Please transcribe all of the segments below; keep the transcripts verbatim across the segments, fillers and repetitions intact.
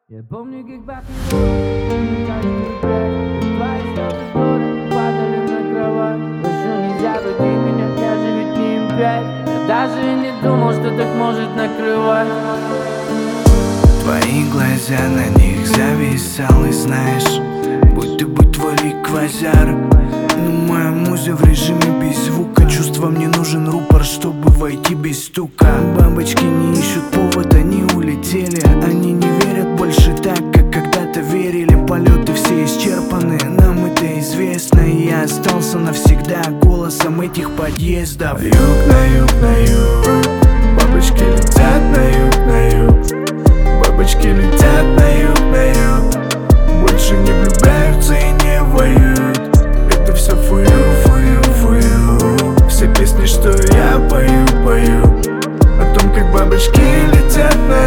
Я помню, как бахнет каждый трек. Твои слезы горы падали на кровать. Прошу, нельзя руди меня, я же ведь не импять. Я даже и не думал, что так может накрывать. Твои глаза, на них зависал, и знаешь, будто бы твой ликвозар. Но моя муза в режиме без звука. Чувствам не нужен рупор, чтобы войти без стука. Бабочки не ищут повод, они улетели. Они не верят больше так, как когда-то верили. Полеты все исчерпаны, нам это известно. И я остался навсегда голосом этих подъездов. Юг на юг, на юг, бабочки летят на юг, на юг. Бабочки летят на юг, на юг. Больше не влюбляются и не воюют. Это все фую, фую, фую. Все песни, что я пою, пою о том, как бабочки летят на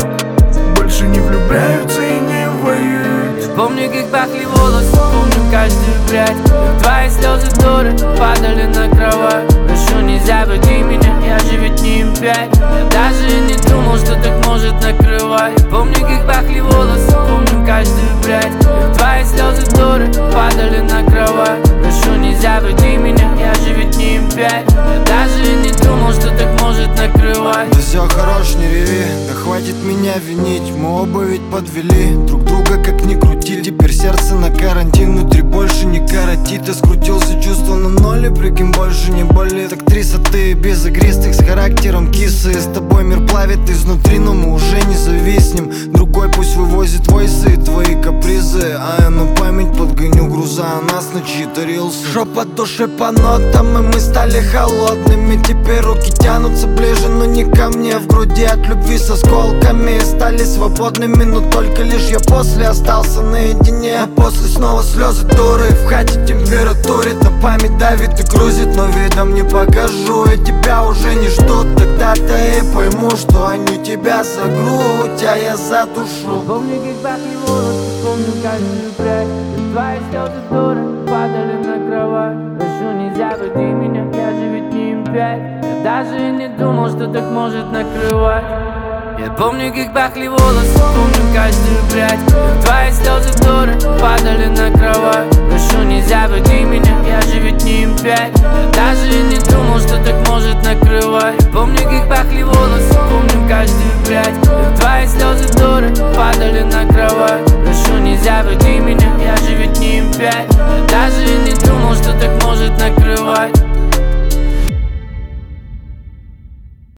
юг. Больше не влюбляются и не воюют. Помню, как пахли волосы, помню каждую прядь. Твои слезы дуры падали на кровать. Прошу, нельзя руди меня, я же ведь не импять. Я даже и не думал, что так может накрывать. Помню, как пахли волосы, помню каждую прядь. Твои слезы дуры падали на кровать. Прошу, нельзя руди меня, я же ведь не импять. Я даже и не думал, что так может накрывать. Да все хорош, не реви, да хватит меня винить. Мы оба ведь подвели друг друга, как ни крути. Теперь сердце на карантин, внутри больше не коротит. Я скрутился, чувство на ноль, и прикинь, больше не болит. Актриса ты без игристых, с характером кисы. С тобой мир плавит изнутри, но мы уже не зависнем. Другой пусть вывозит войсы и твои капризы, а я на память подгоню груза, а нас на чьи-то рилсы. Шо по душе, по нотам, и мы стали холодными. Теперь руки тянутся ближе, но не ко мне. В груди от любви с осколками стали свободными, но только лишь я после остался наедине. А после снова слезы дуры, в хате температурит. На память давит и грузит, но видом не покажу. И тебя уже не ждут, тогда-то и пойму, что они тебя за грудь, а я за душу. Помню, как пахли волосы, помню каждую прядь. Твои слезы дуры падали на кровать. Прошу, нельзя руди меня, я же ведь не импять. Я даже и не думал, что так может накрывать. Я помню, как пахли волосы, помню каждую прядь. Твои слезы дуры падали на кровать. Прошу, нельзя руди меня, я же ведь не импять. Я даже и не думал, что так может накрывать. Помню, как пахли волосы,